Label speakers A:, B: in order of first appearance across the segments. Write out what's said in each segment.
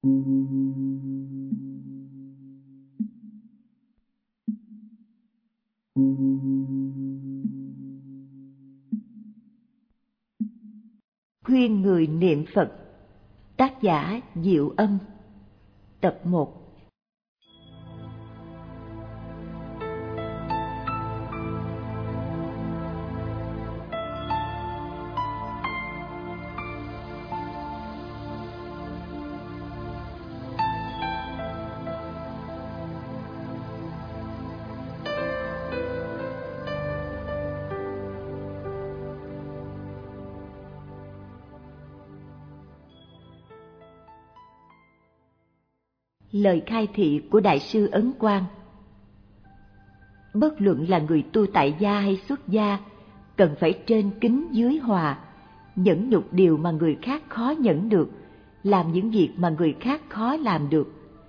A: Khuyên người niệm Phật. Tác giả Diệu Âm. Tập 1. Lời khai thị của Đại sư Ấn Quang. Bất luận là người tu tại gia hay xuất gia, cần phải trên kính dưới hòa, nhẫn nhục điều mà người khác khó nhẫn được, làm những việc mà người khác khó làm được.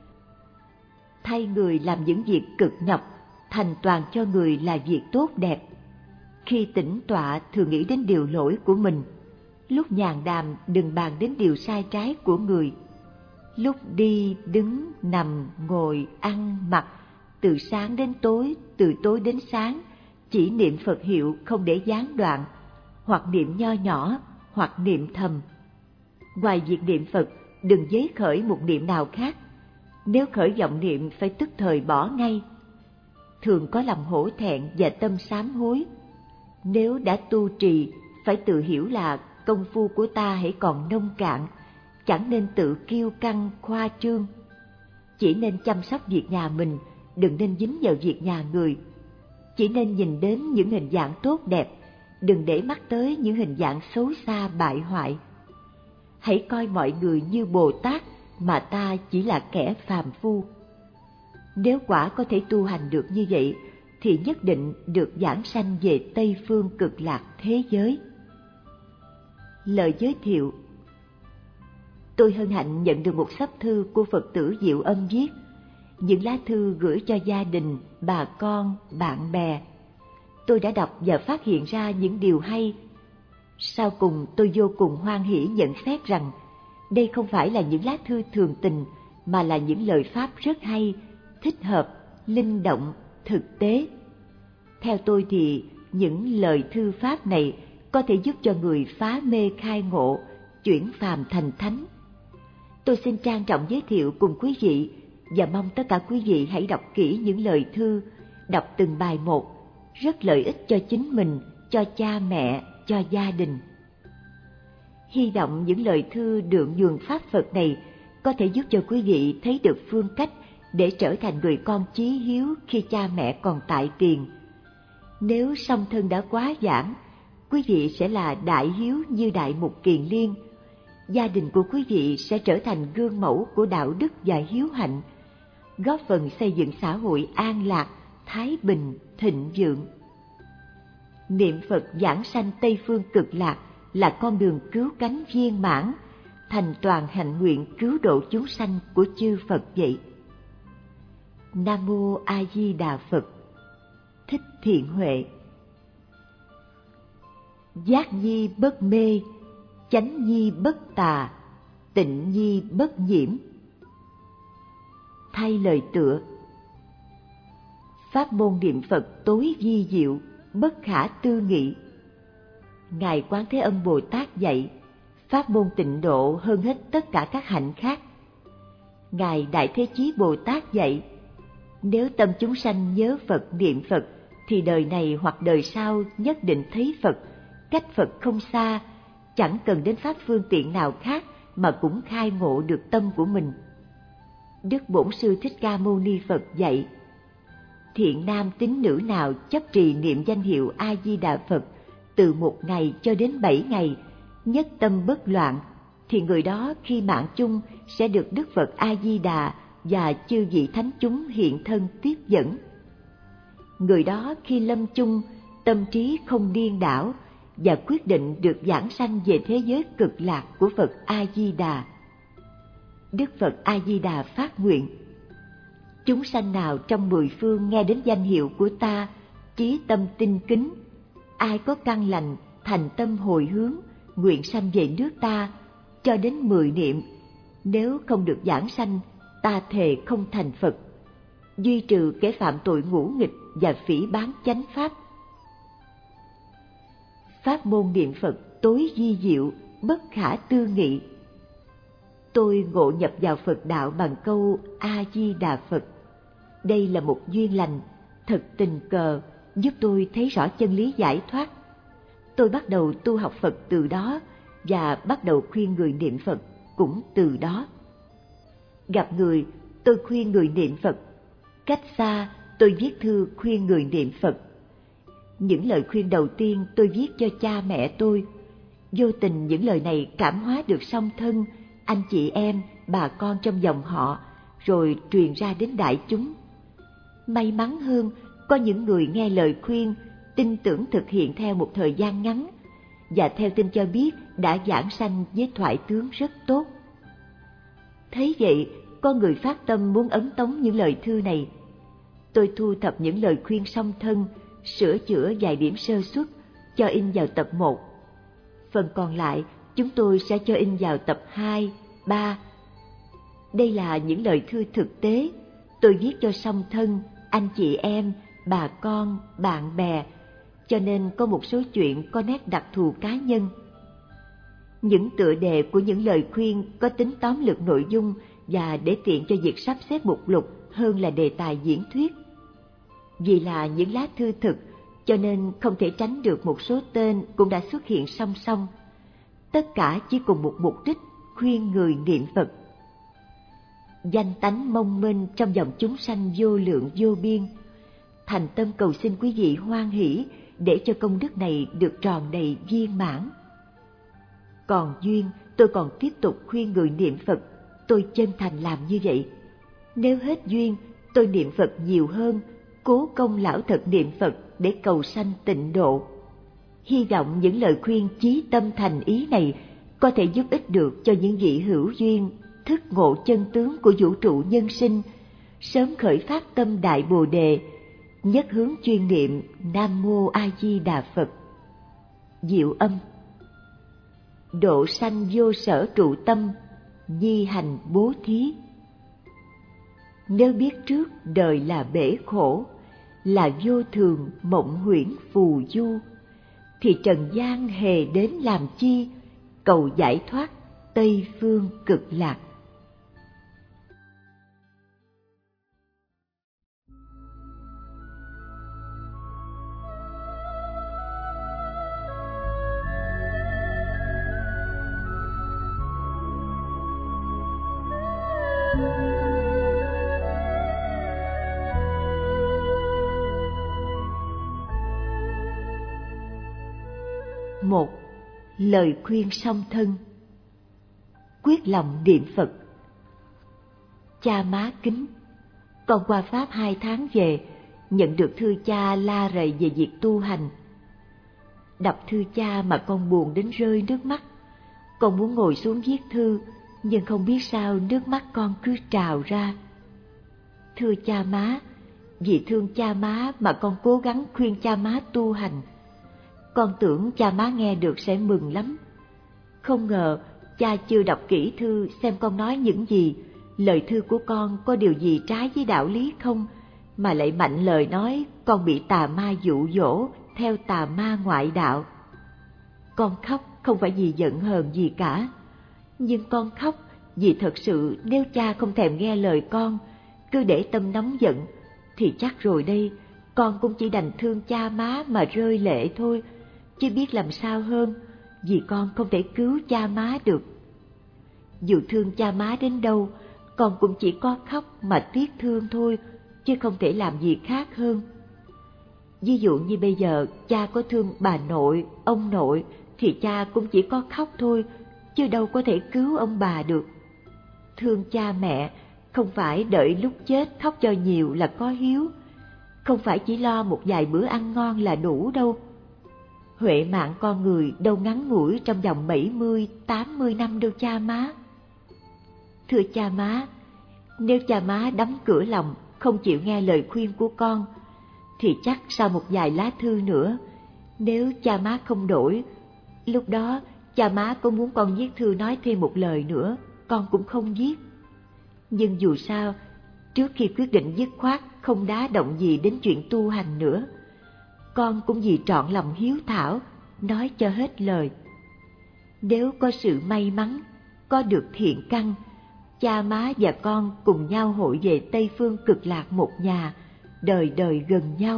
A: Thay người làm những việc cực nhọc, thành toàn cho người là việc tốt đẹp. Khi tĩnh tọa thường nghĩ đến điều lỗi của mình, lúc nhàn đàm đừng bàn đến điều sai trái của người. Lúc đi, đứng, nằm, ngồi, ăn, mặc, từ sáng đến tối, từ tối đến sáng, chỉ niệm Phật hiệu không để gián đoạn, hoặc niệm nho nhỏ, hoặc niệm thầm. Ngoài việc niệm Phật, đừng giới khởi một niệm nào khác. Nếu khởi vọng niệm phải tức thời bỏ ngay. Thường có lòng hổ thẹn và tâm sám hối. Nếu đã tu trì, phải tự hiểu là công phu của ta hãy còn nông cạn, chẳng nên tự kiêu căng, khoa trương. Chỉ nên chăm sóc việc nhà mình, đừng nên dính vào việc nhà người. Chỉ nên nhìn đến những hình dạng tốt đẹp, đừng để mắt tới những hình dạng xấu xa bại hoại. Hãy coi mọi người như Bồ Tát, mà ta chỉ là kẻ phàm phu. Nếu quả có thể tu hành được như vậy, thì nhất định được giảng sanh về Tây Phương Cực Lạc thế giới. Lời giới thiệu. Tôi hân hạnh nhận được một xấp thư của Phật tử Diệu Âm viết. Những lá thư gửi cho gia đình, bà con, bạn bè. Tôi đã đọc và phát hiện ra những điều hay. Sau cùng tôi vô cùng hoan hỉ nhận xét rằng đây không phải là những lá thư thường tình, mà là những lời pháp rất hay, thích hợp, linh động, thực tế. Theo tôi thì những lời thư pháp này có thể giúp cho người phá mê khai ngộ, chuyển phàm thành thánh. Tôi xin trang trọng giới thiệu cùng quý vị và mong tất cả quý vị hãy đọc kỹ những lời thư, đọc từng bài một, rất lợi ích cho chính mình, cho cha mẹ, cho gia đình. Hy vọng những lời thư đượm dường pháp Phật này có thể giúp cho quý vị thấy được phương cách để trở thành người con chí hiếu khi cha mẹ còn tại tiền. Nếu song thân đã quá giảng, quý vị sẽ là đại hiếu như Đại Mục Kiền Liên. Gia đình của quý vị sẽ trở thành gương mẫu của đạo đức và hiếu hạnh, góp phần xây dựng xã hội an lạc, thái bình, thịnh vượng. Niệm Phật giảng sanh Tây Phương Cực Lạc là con đường cứu cánh viên mãn, thành toàn hạnh nguyện cứu độ chúng sanh của chư Phật vậy. Nam Mô A Di Đà Phật. Thích Thiện Huệ. Giác nhi bất mê, chánh nhi bất tà, tịnh nhi bất nhiễm. Thay lời tựa. Pháp môn niệm Phật tối vi diệu, bất khả tư nghị. Ngài Quán Thế Âm Bồ Tát dạy, pháp môn tịnh độ hơn hết tất cả các hạnh khác. Ngài Đại Thế Chí Bồ Tát dạy, nếu tâm chúng sanh nhớ Phật niệm Phật, thì đời này hoặc đời sau nhất định thấy Phật, cách Phật không xa, chẳng cần đến pháp phương tiện nào khác mà cũng khai ngộ được tâm của mình. Đức Bổn Sư Thích Ca Mâu Ni Phật dạy, thiện nam tín nữ nào chấp trì niệm danh hiệu A Di Đà Phật từ 1 ngày cho đến 7 ngày, nhất tâm bất loạn, thì người đó khi mạng chung sẽ được Đức Phật A Di Đà và chư vị thánh chúng hiện thân tiếp dẫn. Người đó khi lâm chung, tâm trí không điên đảo và quyết định được giảng sanh về thế giới cực lạc của Phật A Di Đà. Đức Phật A Di Đà phát nguyện: chúng sanh nào trong 10 phương nghe đến danh hiệu của ta, chí tâm tinh kính, ai có căn lành, thành tâm hồi hướng, nguyện sanh về nước ta, cho đến 10 niệm, Nếu không được giảng sanh, ta thề không thành Phật. Duy trừ kẻ phạm tội ngũ nghịch và phỉ báng chánh pháp. Pháp môn niệm Phật tối vi diệu, bất khả tư nghị. Tôi ngộ nhập vào Phật đạo bằng câu A Di Đà Phật. Đây là một duyên lành, thật tình cờ, giúp tôi thấy rõ chân lý giải thoát. Tôi bắt đầu tu học Phật từ đó và bắt đầu khuyên người niệm Phật cũng từ đó. Gặp người, tôi khuyên người niệm Phật. Cách xa, tôi viết thư khuyên người niệm Phật. Những lời khuyên đầu tiên tôi viết cho cha mẹ tôi. Vô tình những lời này cảm hóa được song thân, anh chị em, bà con trong dòng họ, rồi truyền ra đến đại chúng. May mắn hơn, có những người nghe lời khuyên, tin tưởng thực hiện theo một thời gian ngắn, và theo tin cho biết đã giảng sanh với thoại tướng rất tốt. Thấy vậy, có người phát tâm muốn ấn tống những lời thư này. Tôi thu thập những lời khuyên song thân, sửa chữa vài điểm sơ xuất, cho in vào tập 1. Phần còn lại, chúng tôi sẽ cho in vào tập 2, 3. Đây là những lời thư thực tế, tôi viết cho song thân, anh chị em, bà con, bạn bè, cho nên có một số chuyện có nét đặc thù cá nhân. Những tựa đề của những lời khuyên có tính tóm lược nội dung và để tiện cho việc sắp xếp mục lục hơn là đề tài diễn thuyết. Vì là những lá thư thực, cho nên không thể tránh được một số tên cũng đã xuất hiện song song. Tất cả chỉ cùng một mục đích, khuyên người niệm Phật. Danh tánh mong mênh trong dòng chúng sanh vô lượng vô biên. Thành tâm cầu xin quý vị hoan hỷ để cho công đức này được tròn đầy viên mãn. Còn duyên, tôi còn tiếp tục khuyên người niệm Phật, tôi chân thành làm như vậy. Nếu hết duyên, tôi niệm Phật nhiều hơn, cố công lão thật niệm Phật để cầu sanh tịnh độ. Hy vọng những lời khuyên chí tâm thành ý này có thể giúp ích được cho những vị hữu duyên thức ngộ chân tướng của vũ trụ nhân sinh, sớm khởi phát tâm đại bồ đề, nhất hướng chuyên niệm Nam Mô A Di Đà Phật. Diệu âm. Độ sanh vô sở trụ tâm, nhi hành bố thí. Nếu biết trước đời là bể khổ, là vô thường mộng huyễn phù du, thì trần gian hề đến làm chi, cầu giải thoát Tây phương cực lạc. Một, lời khuyên song thân. Quyết lòng niệm Phật. Cha má kính, con qua Pháp 2 tháng về, nhận được thư cha la rầy về việc tu hành. Đọc thư cha mà con buồn đến rơi nước mắt. Con muốn ngồi xuống viết thư, nhưng không biết sao nước mắt con cứ trào ra. Thưa cha má, vì thương cha má mà con cố gắng khuyên cha má tu hành. Con tưởng cha má nghe được sẽ mừng lắm. Không ngờ cha chưa đọc kỹ thư xem con nói những gì, lời thư của con có điều gì trái với đạo lý không, mà lại mạnh lời nói con bị tà ma dụ dỗ theo tà ma ngoại đạo. Con khóc không phải vì giận hờn gì cả, nhưng con khóc vì thật sự nếu cha không thèm nghe lời con, cứ để tâm nóng giận, thì chắc rồi đây con cũng chỉ đành thương cha má mà rơi lệ thôi, chứ biết làm sao hơn, vì con không thể cứu cha má được. Dù thương cha má đến đâu, con cũng chỉ có khóc mà tiếc thương thôi, chứ không thể làm gì khác hơn. Ví dụ như bây giờ cha có thương bà nội, ông nội, thì cha cũng chỉ có khóc thôi, chứ đâu có thể cứu ông bà được. Thương cha mẹ không phải đợi lúc chết khóc cho nhiều là có hiếu, không phải chỉ lo một vài bữa ăn ngon là đủ đâu. Huệ mạng con người đâu ngắn ngủi trong vòng 70, 80 năm đâu cha má. Thưa cha má, nếu cha má đóng cửa lòng, không chịu nghe lời khuyên của con, thì chắc sau một vài lá thư nữa, nếu cha má không đổi, lúc đó cha má có muốn con viết thư nói thêm một lời nữa, con cũng không viết. Nhưng dù sao, trước khi quyết định dứt khoát không đá động gì đến chuyện tu hành nữa, con cũng vì trọn lòng hiếu thảo nói cho hết lời. Nếu có sự may mắn, có được thiện căn, cha má và con cùng nhau hội về Tây Phương Cực Lạc một nhà, đời đời gần nhau.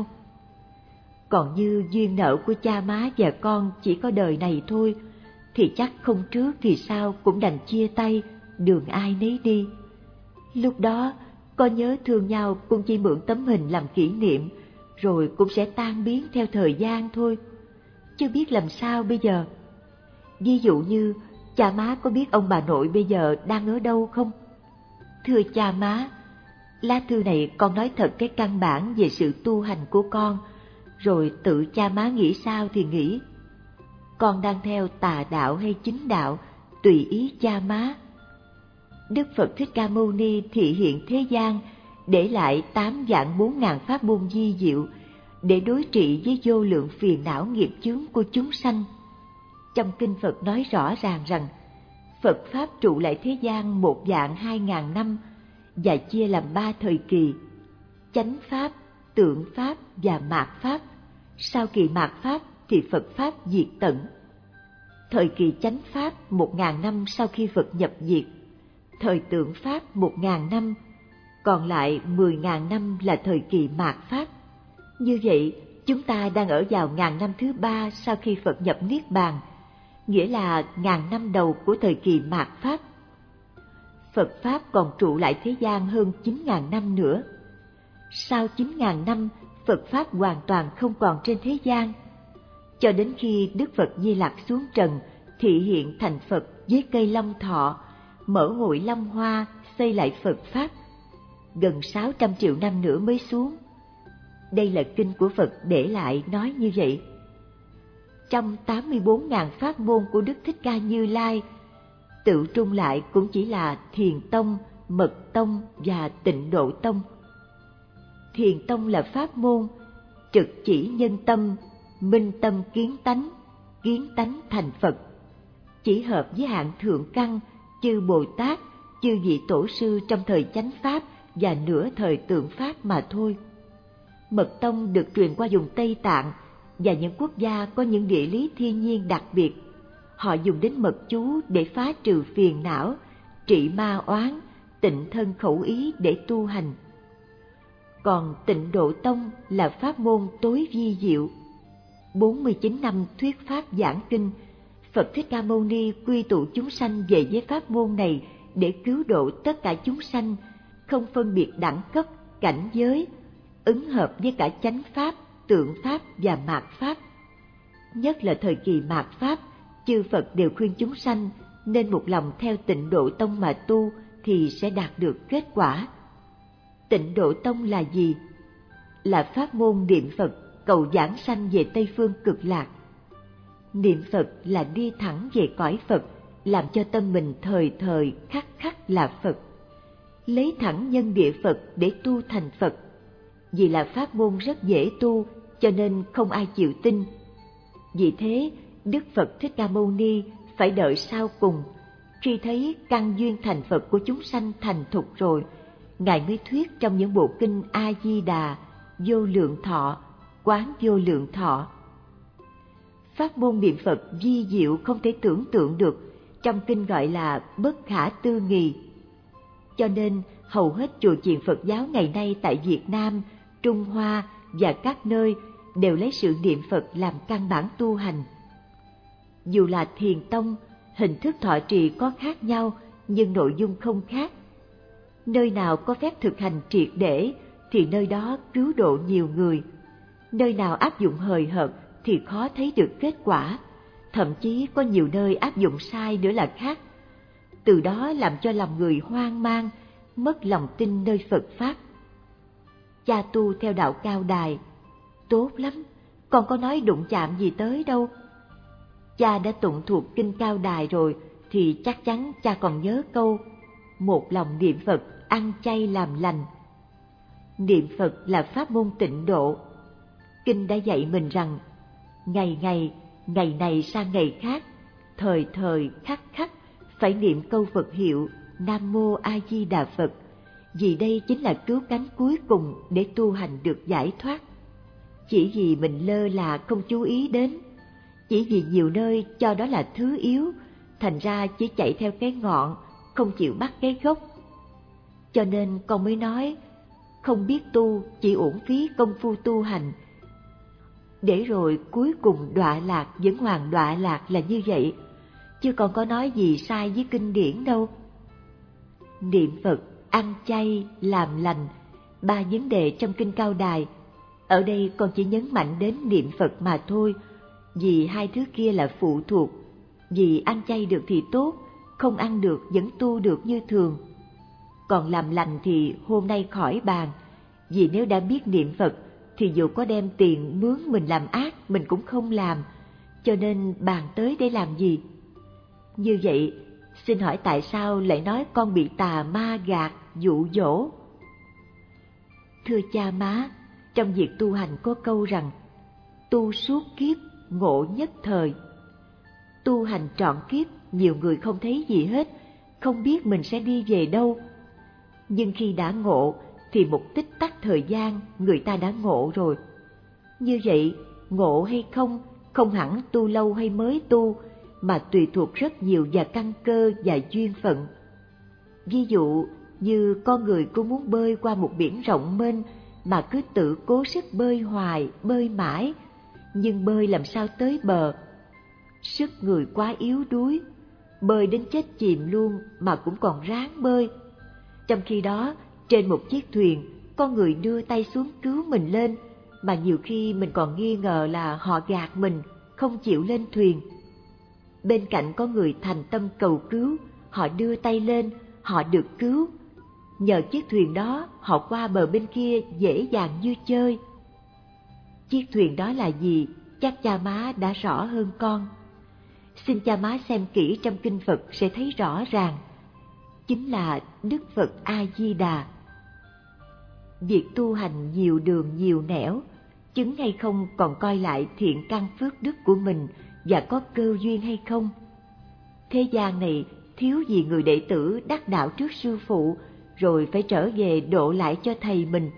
A: Còn như duyên nợ của cha má và con chỉ có đời này thôi, thì chắc không trước thì sau cũng đành chia tay, đường ai nấy đi. Lúc đó, có nhớ thương nhau cũng chỉ mượn tấm hình làm kỷ niệm, rồi cũng sẽ tan biến theo thời gian thôi. Chứ biết làm sao bây giờ? Ví dụ như, cha má có biết ông bà nội bây giờ đang ở đâu không? Thưa cha má, lá thư này con nói thật cái căn bản về sự tu hành của con, rồi tự cha má nghĩ sao thì nghĩ. Con đang theo tà đạo hay chính đạo, tùy ý cha má. Đức Phật Thích Ca Mâu Ni thị hiện thế gian, để lại 8.400.000 pháp môn vi diệu để đối trị với vô lượng phiền não nghiệp chướng của chúng sanh. Trong kinh Phật nói rõ ràng rằng Phật Pháp trụ lại thế gian 1.200.000 năm và chia làm 3 thời kỳ: chánh Pháp, tượng Pháp và mạt Pháp. Sau kỳ mạt Pháp thì Phật Pháp diệt tận. Thời kỳ chánh Pháp 1.000 năm sau khi Phật nhập diệt, thời tượng Pháp 1.000 năm, còn lại 10.000 năm là thời kỳ mạt Pháp. Như vậy, chúng ta đang ở vào 1000 năm thứ 3 sau khi Phật nhập Niết Bàn, nghĩa là 1000 năm đầu của thời kỳ mạt Pháp. Phật Pháp còn trụ lại thế gian hơn 9.000 năm nữa. Sau 9.000 năm, Phật Pháp hoàn toàn không còn trên thế gian, cho đến khi Đức Phật Di Lặc xuống trần, thị hiện thành Phật với cây Long Thọ, mở hội Long Hoa, xây lại Phật Pháp. Gần 600 triệu năm nữa mới xuống. Đây là kinh của Phật để lại nói như vậy. Trong 84.000 pháp môn của Đức Thích Ca Như Lai, tự trung lại cũng chỉ là Thiền Tông, Mật Tông và Tịnh Độ Tông. Thiền Tông là pháp môn trực chỉ nhân tâm, minh tâm kiến tánh thành Phật, chỉ hợp với hạng thượng căn, chư Bồ Tát, chư vị tổ sư trong thời chánh Pháp và nửa thời tượng Pháp mà thôi. Mật Tông được truyền qua vùng Tây Tạng và những quốc gia có những địa lý thiên nhiên đặc biệt. Họ dùng đến mật chú để phá trừ phiền não, trị ma oán, tịnh thân khẩu ý để tu hành. Còn Tịnh Độ Tông là pháp môn tối vi diệu. 49 năm thuyết pháp giảng kinh, Phật Thích Ca Mâu Ni quy tụ chúng sanh về với pháp môn này để cứu độ tất cả chúng sanh, không phân biệt đẳng cấp, cảnh giới, ứng hợp với cả chánh Pháp, tượng Pháp và mạt Pháp. Nhất là thời kỳ mạt Pháp, chư Phật đều khuyên chúng sanh nên một lòng theo Tịnh Độ Tông mà tu thì sẽ đạt được kết quả. Tịnh Độ Tông là gì? Là pháp môn niệm Phật cầu giảng sanh về Tây Phương Cực Lạc. Niệm Phật là đi thẳng về cõi Phật, làm cho tâm mình thời thời khắc khắc là Phật. Lấy thẳng nhân địa Phật để tu thành Phật. Vì là pháp môn rất dễ tu, cho nên không ai chịu tin. Vì thế, Đức Phật Thích Ca Mâu Ni phải đợi sau cùng. Khi thấy căn duyên thành Phật của chúng sanh thành thục rồi, Ngài mới thuyết trong những bộ kinh A-di-đà, Vô Lượng Thọ, Quán Vô Lượng Thọ. Pháp môn niệm Phật vi diệu không thể tưởng tượng được, trong kinh gọi là bất khả tư nghì. Cho nên, hầu hết chùa chiền Phật giáo ngày nay tại Việt Nam, Trung Hoa và các nơi đều lấy sự niệm Phật làm căn bản tu hành. Dù là Thiền Tông, hình thức thọ trì có khác nhau nhưng nội dung không khác. Nơi nào có phép thực hành triệt để thì nơi đó cứu độ nhiều người. Nơi nào áp dụng hời hợt thì khó thấy được kết quả. Thậm chí có nhiều nơi áp dụng sai nữa là khác. Từ đó làm cho lòng người hoang mang, mất lòng tin nơi Phật Pháp. Cha tu theo đạo Cao Đài, tốt lắm, con có nói đụng chạm gì tới đâu. Cha đã tụng thuộc kinh Cao Đài rồi thì chắc chắn cha còn nhớ câu một lòng niệm Phật, ăn chay làm lành. Niệm Phật là pháp môn tịnh độ. Kinh đã dạy mình rằng ngày ngày, ngày này sang ngày khác, thời thời khắc khắc phải niệm câu Phật hiệu Nam Mô A Di Đà Phật, vì đây chính là cứu cánh cuối cùng để tu hành được giải thoát. Chỉ vì mình lơ là không chú ý đến, chỉ vì nhiều nơi cho đó là thứ yếu, thành ra chỉ chạy theo cái ngọn, không chịu bắt cái gốc. Cho nên con mới nói, không biết tu chỉ uổng phí công phu tu hành, để rồi cuối cùng đọa lạc vẫn hoàn đọa lạc là như vậy, chứ còn có nói gì sai với kinh điển đâu. Niệm Phật, ăn chay, làm lành, 3 vấn đề trong kinh Cao Đài. Ở đây con chỉ nhấn mạnh đến niệm Phật mà thôi, vì 2 thứ kia là phụ thuộc. Vì ăn chay được thì tốt, không ăn được vẫn tu được như thường. Còn làm lành thì hôm nay khỏi bàn, vì nếu đã biết niệm Phật thì dù có đem tiền mướn mình làm ác mình cũng không làm, cho nên bàn tới để làm gì? Như vậy, xin hỏi tại sao lại nói con bị tà ma gạt, dụ dỗ? Thưa cha má, trong việc tu hành có câu rằng, tu suốt kiếp, ngộ nhất thời. Tu hành trọn kiếp, nhiều người không thấy gì hết, không biết mình sẽ đi về đâu. Nhưng khi đã ngộ, thì một tích tắc thời gian người ta đã ngộ rồi. Như vậy, ngộ hay không, không hẳn tu lâu hay mới tu, mà tùy thuộc rất nhiều vào căn cơ và duyên phận. Ví dụ như con người cũng muốn bơi qua một biển rộng mênh mà cứ tự cố sức bơi hoài, bơi mãi, nhưng bơi làm sao tới bờ? Sức người quá yếu đuối, bơi đến chết chìm luôn mà cũng còn ráng bơi. Trong khi đó, trên một chiếc thuyền, con người đưa tay xuống cứu mình lên, mà nhiều khi mình còn nghi ngờ là họ gạt mình, không chịu lên thuyền. Bên cạnh có người thành tâm cầu cứu, họ đưa tay lên, họ được cứu. Nhờ chiếc thuyền đó, họ qua bờ bên kia dễ dàng như chơi. Chiếc thuyền đó là gì, chắc cha má đã rõ hơn con. Xin cha má xem kỹ trong kinh Phật sẽ thấy rõ ràng. Chính là Đức Phật A-di-đà. Việc tu hành nhiều đường nhiều nẻo, chứng hay không còn coi lại thiện căn phước đức của mình và có cơ duyên hay không. Thế gian này thiếu gì người đệ tử đắc đạo trước sư phụ, rồi phải trở về độ lại cho thầy mình.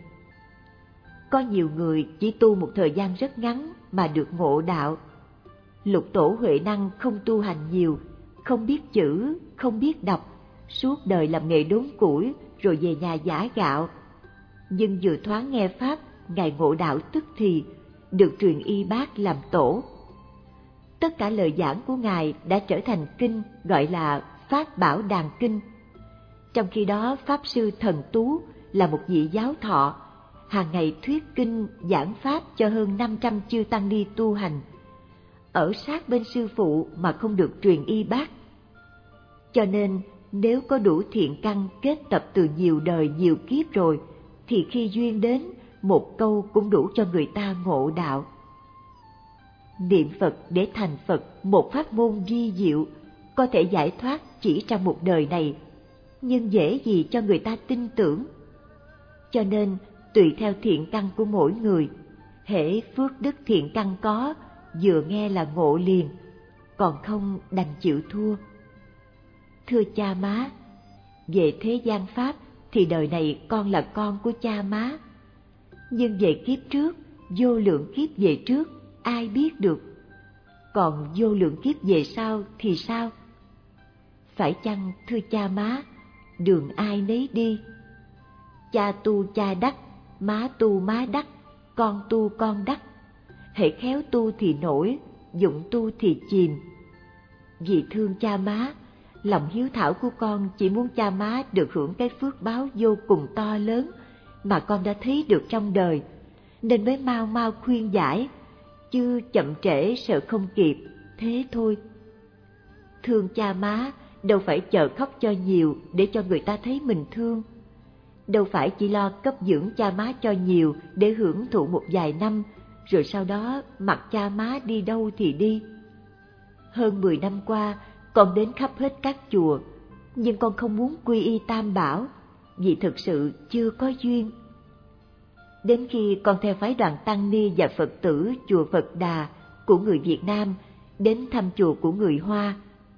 A: Có nhiều người chỉ tu một thời gian rất ngắn mà được ngộ đạo. Lục tổ Huệ Năng không tu hành nhiều, không biết chữ, không biết đọc, suốt đời làm nghề đốn củi rồi về nhà giã gạo. Nhưng vừa thoáng nghe Pháp, Ngài ngộ đạo tức thì, được truyền y bác làm tổ. Tất cả lời giảng của Ngài đã trở thành kinh, gọi là Pháp Bảo Đàn Kinh. Trong khi đó, Pháp Sư Thần Tú là một vị giáo thọ, hàng ngày thuyết kinh giảng Pháp cho hơn 500 chư tăng ni tu hành, ở sát bên sư phụ mà không được truyền y bác. Cho nên, nếu có đủ thiện căn kết tập từ nhiều đời nhiều kiếp rồi, thì khi duyên đến, một câu cũng đủ cho người ta ngộ đạo. Niệm Phật để thành Phật, một pháp môn vi diệu, có thể giải thoát chỉ trong một đời này, nhưng dễ gì cho người ta tin tưởng. Cho nên, tùy theo thiện căn của mỗi người, hễ phước đức thiện căn có, vừa nghe là ngộ liền, còn không đành chịu thua. Thưa cha má, về thế gian Pháp thì đời này con là con của cha má. Nhưng về kiếp trước, vô lượng kiếp về trước, ai biết được? Còn vô lượng kiếp về sau thì sao? Phải chăng, thưa cha má, đường ai nấy đi? Cha tu cha đắc, má tu má đắc, con tu con đắc. Hễ khéo tu thì nổi, dụng tu thì chìm. Vì thương cha má, lòng hiếu thảo của con chỉ muốn cha má được hưởng cái phước báo vô cùng to lớn mà con đã thấy được trong đời, nên mới mau mau khuyên giải, chứ chậm trễ sợ không kịp, thế thôi. Thương cha má đâu phải chờ khóc cho nhiều để cho người ta thấy mình thương, đâu phải chỉ lo cấp dưỡng cha má cho nhiều để hưởng thụ một vài năm, rồi sau đó mặc cha má đi đâu thì đi. Hơn 10 năm qua, con đến khắp hết các chùa, nhưng con không muốn quy y Tam Bảo, vì thực sự chưa có duyên. Đến khi con theo phái đoàn Tăng Ni và Phật tử chùa Phật Đà của người Việt Nam đến thăm chùa của người Hoa,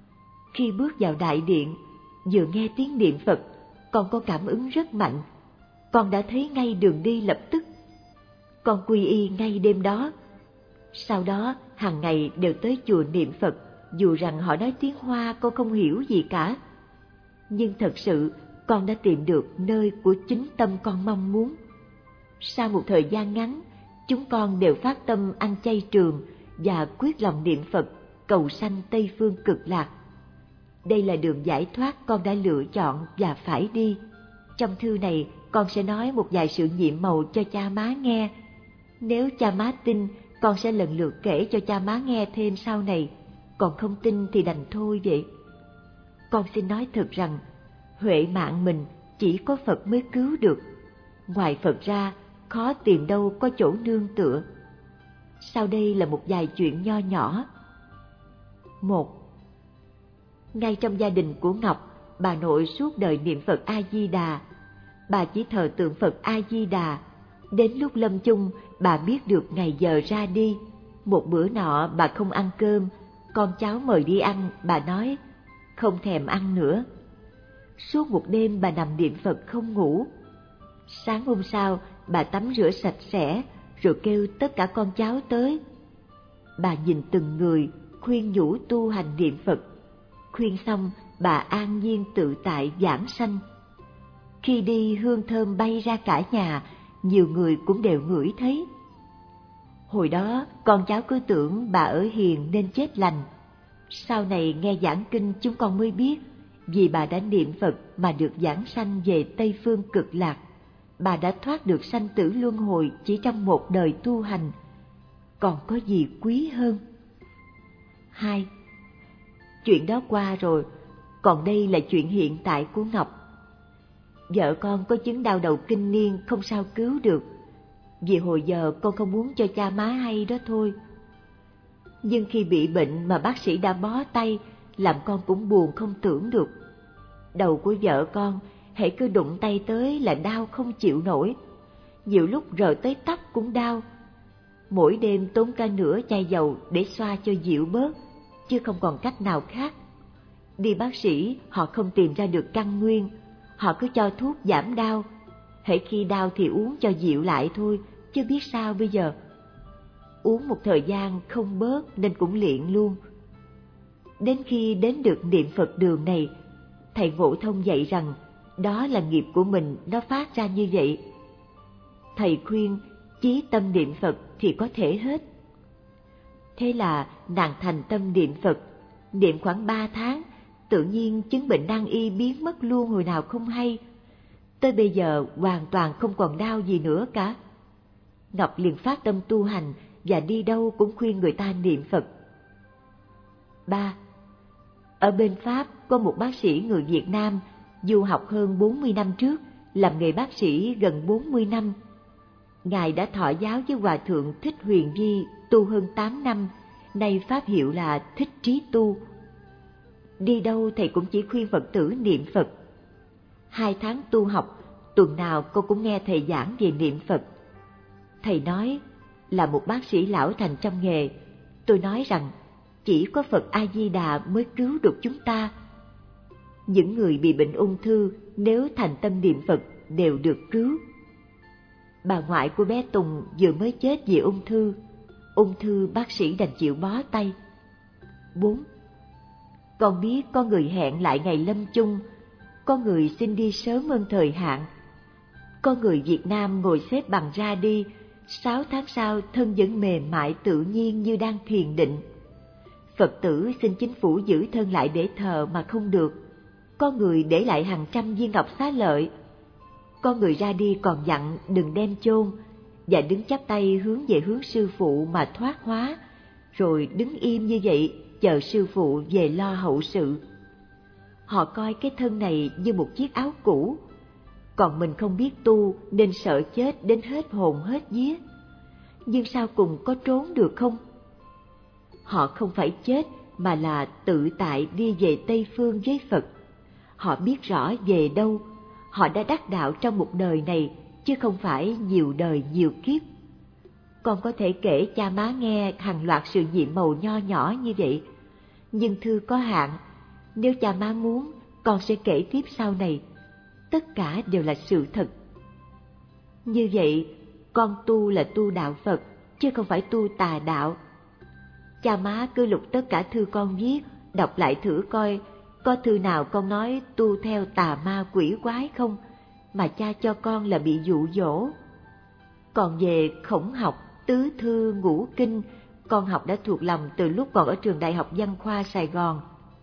A: Khi bước vào đại điện, vừa nghe tiếng niệm Phật, con có cảm ứng rất mạnh. Con đã thấy ngay đường đi lập tức. Con quy y ngay đêm đó. Sau đó, hàng ngày đều tới chùa niệm Phật, dù rằng họ nói tiếng Hoa con không hiểu gì cả. Nhưng thật sự, con đã tìm được nơi của chính tâm con mong muốn. Sau một thời gian ngắn, chúng con đều phát tâm ăn chay trường và quyết lòng niệm Phật, cầu sanh Tây Phương Cực Lạc. Đây là đường giải thoát con đã lựa chọn và phải đi. Trong thư này, con sẽ nói một vài sự nhiệm màu cho cha má nghe. Nếu cha má tin, con sẽ lần lượt kể cho cha má nghe thêm sau này. Còn không tin thì đành thôi vậy. Con xin nói thật rằng, huệ mạng mình chỉ có Phật mới cứu được. Ngoài Phật ra, khó tìm đâu có chỗ nương tựa. Sau đây là một vài chuyện nho nhỏ. 1. Ngay trong gia đình của Ngọc, bà nội suốt đời niệm Phật A-di-đà. Bà chỉ thờ tượng Phật A-di-đà. Đến lúc lâm chung, bà biết được ngày giờ ra đi. Một bữa nọ bà không ăn cơm, con cháu mời đi ăn, bà nói không thèm ăn nữa. Suốt một đêm bà nằm niệm Phật không ngủ. Sáng hôm sau, bà tắm rửa sạch sẽ, rồi kêu tất cả con cháu tới. Bà nhìn từng người, khuyên nhủ tu hành niệm Phật. Khuyên xong, bà an nhiên tự tại giảng sanh. Khi đi, hương thơm bay ra cả nhà, nhiều người cũng đều ngửi thấy. Hồi đó, con cháu cứ tưởng bà ở hiền nên chết lành. Sau này nghe giảng kinh chúng con mới biết, vì bà đã niệm Phật mà được giảng sanh về Tây Phương Cực Lạc. Bà đã thoát được sanh tử luân hồi chỉ trong một đời tu hành. Còn có gì quý hơn? 2. Chuyện đó qua rồi, còn đây là chuyện hiện tại của Ngọc. Vợ con có chứng đau đầu kinh niên không sao cứu được. Vì hồi giờ con không muốn cho cha má hay đó thôi. Nhưng khi bị bệnh mà bác sĩ đã bó tay, làm con cũng buồn không tưởng được. Đầu của vợ con, hễ cứ đụng tay tới là đau không chịu nổi. Nhiều lúc rờ tới tóc cũng đau. Mỗi đêm tốn cả nửa chai dầu để xoa cho dịu bớt, chứ không còn cách nào khác. Đi bác sĩ, họ không tìm ra được căn nguyên. Họ cứ cho thuốc giảm đau. Hễ khi đau thì uống cho dịu lại thôi, chứ biết sao bây giờ. Uống một thời gian không bớt nên cũng liệng luôn. Đến khi đến được niệm Phật đường này, thầy Ngộ Thông dạy rằng đó là nghiệp của mình nó phát ra như vậy. Thầy khuyên chí tâm niệm Phật thì có thể hết. Thế là nàng thành tâm niệm Phật, niệm khoảng 3 tháng, tự nhiên chứng bệnh nan y biến mất luôn hồi nào không hay. Tới bây giờ hoàn toàn không còn đau gì nữa cả. Ngọc liền phát tâm tu hành và đi đâu cũng khuyên người ta niệm Phật. 3. Ở bên Pháp có một bác sĩ người Việt Nam du học hơn 40 năm trước, làm nghề bác sĩ gần 40 năm. Ngài đã thọ giáo với Hòa Thượng Thích Huyền Vi tu hơn 8 năm, nay pháp hiệu là Thích Trí Tu. Đi đâu thầy cũng chỉ khuyên Phật tử niệm Phật. 2 tháng tu học, tuần nào cô cũng nghe thầy giảng về niệm Phật. Thầy nói, là một bác sĩ lão thành trong nghề, tôi nói rằng chỉ có Phật A-di-đà mới cứu được chúng ta. Những người bị bệnh ung thư nếu thành tâm niệm Phật đều được cứu. Bà ngoại của bé Tùng vừa mới chết vì ung thư bác sĩ đành chịu bó tay. 4. Con biết có người hẹn lại ngày lâm chung, có người xin đi sớm hơn thời hạn. Có người Việt Nam ngồi xếp bằng ra đi, 6 tháng sau thân vẫn mềm mại tự nhiên như đang thiền định. Phật tử xin chính phủ giữ thân lại để thờ mà không được. Có người để lại hàng trăm viên ngọc xá lợi. Có người ra đi còn dặn đừng đem chôn, và đứng chắp tay hướng về hướng sư phụ mà thoát hóa, rồi đứng im như vậy chờ sư phụ về lo hậu sự. Họ coi cái thân này như một chiếc áo cũ, còn mình không biết tu nên sợ chết đến hết hồn hết vía. Nhưng sau cùng có trốn được không? Họ không phải chết mà là tự tại đi về Tây Phương với Phật. Họ biết rõ về đâu, họ đã đắc đạo trong một đời này, chứ không phải nhiều đời nhiều kiếp. Con có thể kể cha má nghe hàng loạt sự nhiệm màu nho nhỏ như vậy, nhưng thư có hạn, Nếu cha má muốn, con sẽ kể tiếp sau này. Tất cả đều là sự thật. Như vậy, con tu là tu đạo Phật, chứ không phải tu tà đạo. Cha má cứ lục tất cả thư con viết, đọc lại thử coi, có thư nào con nói tu theo tà ma quỷ quái không, mà cha cho con là bị dụ dỗ. Còn về khổng học, tứ thư, ngũ kinh, con học đã thuộc lòng từ lúc còn ở trường Đại học Văn khoa Sài Gòn.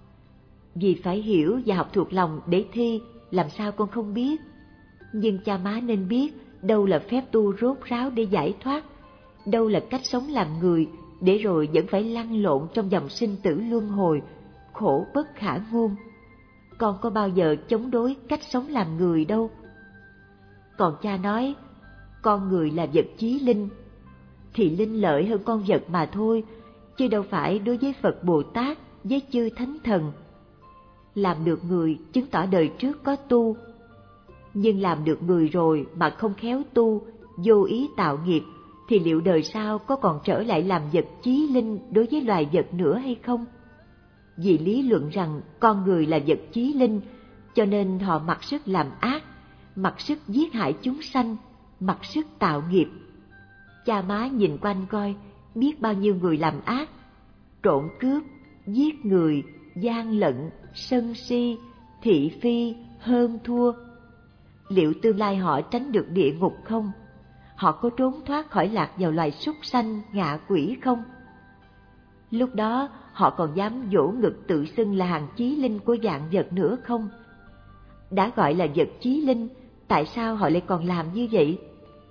A: Vì phải hiểu và học thuộc lòng để thi, làm sao con không biết. Nhưng cha má nên biết đâu là phép tu rốt ráo để giải thoát, đâu là cách sống làm người, để rồi vẫn phải lăn lộn trong dòng sinh tử luân hồi, khổ bất khả ngôn. Con có bao giờ chống đối cách sống làm người đâu. Còn cha nói, con người là vật chí linh, thì linh lợi hơn con vật mà thôi, chứ đâu phải đối với Phật Bồ Tát, với chư Thánh Thần. Làm được người chứng tỏ đời trước có tu, nhưng làm được người rồi mà không khéo tu, vô ý tạo nghiệp, thì liệu đời sau có còn trở lại làm vật chí linh đối với loài vật nữa hay không? Vì lý luận rằng con người là vật chí linh, cho nên họ mặc sức làm ác, mặc sức giết hại chúng sanh, mặc sức tạo nghiệp. Cha má nhìn quanh coi, biết bao nhiêu người làm ác, trộm cướp, giết người, gian lận, sân si, thị phi, hơn thua. Liệu tương lai họ tránh được địa ngục không? Họ có trốn thoát khỏi lạc vào loài súc sanh, ngạ quỷ không? Lúc đó họ còn dám vỗ ngực tự xưng là hàng chí linh của vạn vật nữa không? Đã gọi là vật chí linh, tại sao họ lại còn làm như vậy?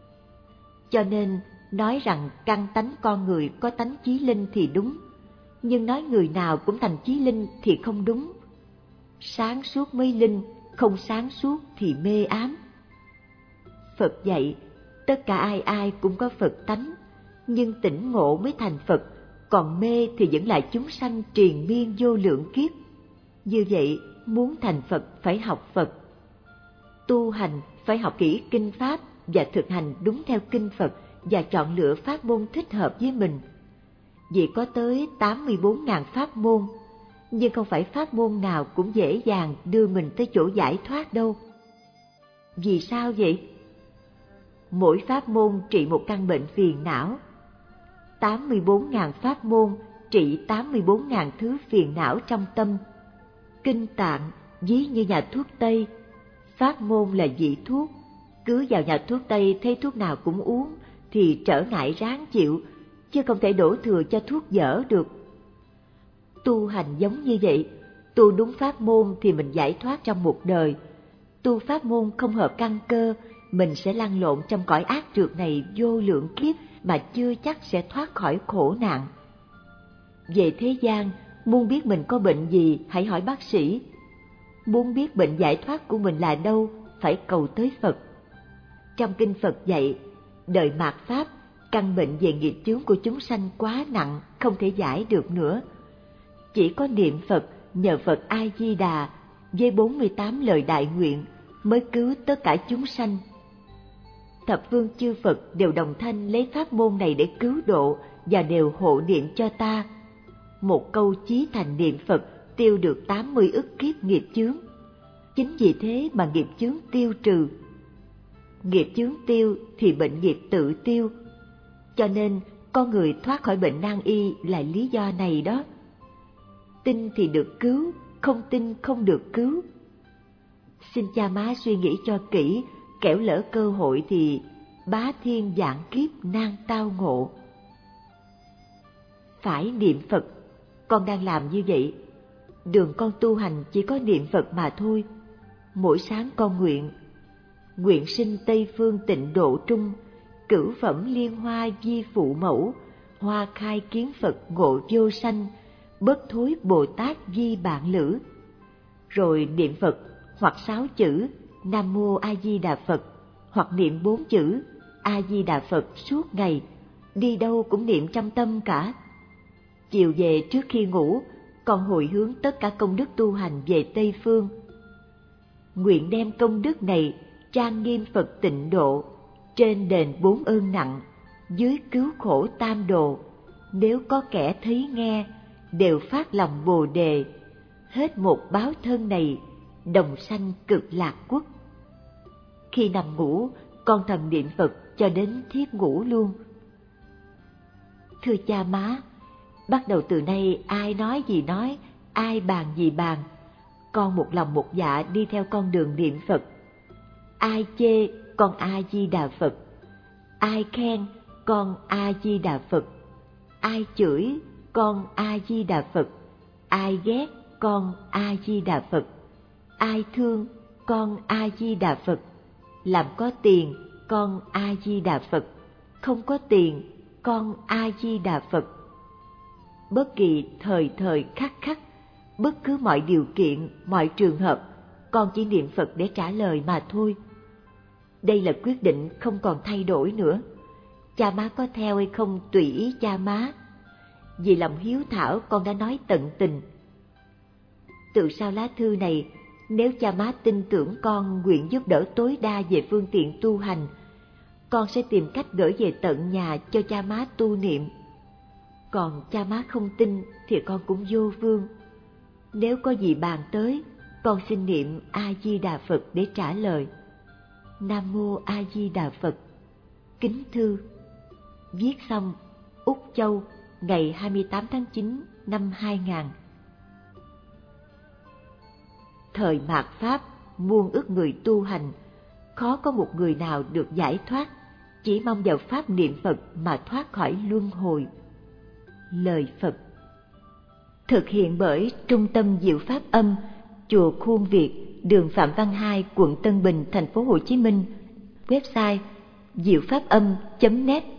A: Cho nên nói rằng căn tánh con người có tánh chí linh thì đúng, nhưng nói người nào cũng thành chí linh thì không đúng. Sáng suốt mới linh, không sáng suốt thì mê ám. Phật dạy, tất cả ai ai cũng có Phật tánh, nhưng tỉnh ngộ mới thành Phật, còn mê thì vẫn là chúng sanh triền miên vô lượng kiếp. Như vậy, muốn thành Phật phải học Phật. Tu hành phải học kỹ kinh Pháp và thực hành đúng theo kinh Phật và chọn lựa pháp môn thích hợp với mình. Vì có tới 84.000 pháp môn, nhưng không phải pháp môn nào cũng dễ dàng đưa mình tới chỗ giải thoát đâu. Vì sao vậy? Mỗi pháp môn trị một căn bệnh phiền não. 84.000 pháp môn trị 84.000 thứ phiền não trong tâm. Kinh Tạng ví như nhà thuốc Tây, pháp môn là vị thuốc. Cứ vào nhà thuốc Tây thấy thuốc nào cũng uống thì trở ngại ráng chịu, chứ không thể đổ thừa cho thuốc dở được. Tu hành giống như vậy, tu đúng pháp môn thì mình giải thoát trong một đời. Tu pháp môn không hợp căn cơ, mình sẽ lăn lộn trong cõi ác trượt này vô lượng kiếp mà chưa chắc sẽ thoát khỏi khổ nạn. Về thế gian, muốn biết mình có bệnh gì, hãy hỏi bác sĩ. Muốn biết bệnh giải thoát của mình là đâu, phải cầu tới Phật. Trong kinh Phật dạy, đời mạt Pháp, căn bệnh về nghiệp chướng của chúng sanh quá nặng, không thể giải được nữa. Chỉ có niệm Phật, nhờ Phật A-di-đà với 48 lời đại nguyện mới cứu tất cả chúng sanh. Thập phương chư Phật đều đồng thanh lấy pháp môn này để cứu độ và đều hộ niệm cho ta. Một câu chí thành niệm Phật tiêu được 80 ức kiếp nghiệp chướng. Chính vì thế mà nghiệp chướng tiêu trừ. Nghiệp chướng tiêu thì bệnh nghiệp tự tiêu. Cho nên con người thoát khỏi bệnh nan y là lý do này đó. Tin thì được cứu, không tin không được cứu. Xin cha má suy nghĩ cho kỹ, kẻo lỡ cơ hội thì bá thiên vạn kiếp nan tao ngộ. Phải niệm Phật, con đang làm như vậy. Đường con tu hành chỉ có niệm Phật mà thôi. Mỗi sáng con nguyện sinh Tây phương tịnh độ trung, cửu phẩm liên hoa vi phụ mẫu, hoa khai kiến Phật ngộ vô sanh, bất thối Bồ Tát vi bạn lữ. Rồi niệm Phật hoặc 6 chữ Nam Mô A Di Đà Phật, hoặc niệm 4 chữ A Di Đà Phật suốt ngày, đi đâu cũng niệm trong tâm cả. Chiều về trước khi ngủ, con hồi hướng tất cả công đức tu hành về Tây phương. Nguyện đem công đức này trang nghiêm Phật tịnh độ, trên đền 4 ơn nặng, dưới cứu khổ tam đồ. Nếu có kẻ thấy nghe, đều phát lòng Bồ đề, hết một báo thân này, đồng sanh cực lạc quốc. Khi nằm ngủ, con thầm niệm Phật cho đến thiếp ngủ luôn. Thưa cha má, bắt đầu từ nay ai nói gì nói, ai bàn gì bàn, con một lòng một dạ đi theo con đường niệm Phật. Ai chê, con A Di Đà Phật. Ai khen, con A Di Đà Phật. Ai chửi, con A Di Đà Phật. Ai ghét, con A Di Đà Phật. Ai thương, con A Di Đà Phật. Làm có tiền, con A Di Đà Phật. Không có tiền, con A Di Đà Phật. Bất kỳ thời thời khắc khắc, bất cứ mọi điều kiện, mọi trường hợp, con chỉ niệm Phật để trả lời mà thôi. Đây là quyết định không còn thay đổi nữa. Cha má có theo hay không tùy ý cha má. Vì lòng hiếu thảo con đã nói tận tình. Từ sau lá thư này, nếu cha má tin tưởng con nguyện giúp đỡ tối đa về phương tiện tu hành, con sẽ tìm cách gửi về tận nhà cho cha má tu niệm. Còn cha má không tin thì con cũng vô phương. Nếu có gì bàn tới, con xin niệm A Di Đà Phật để trả lời. Nam Mô A Di Đà Phật. Kính thư. Viết xong, Úc Châu, ngày 28 tháng 9 năm 2000. Thời mạt Pháp, muôn ức người tu hành, khó có một người nào được giải thoát, chỉ mong vào Pháp niệm Phật mà thoát khỏi luân hồi. Lời Phật. Thực hiện bởi Trung tâm Diệu Pháp Âm, Chùa Khuôn Việt, đường Phạm Văn Hai, quận Tân Bình, thành phố Hồ Chí Minh. Website diệu pháp âm.net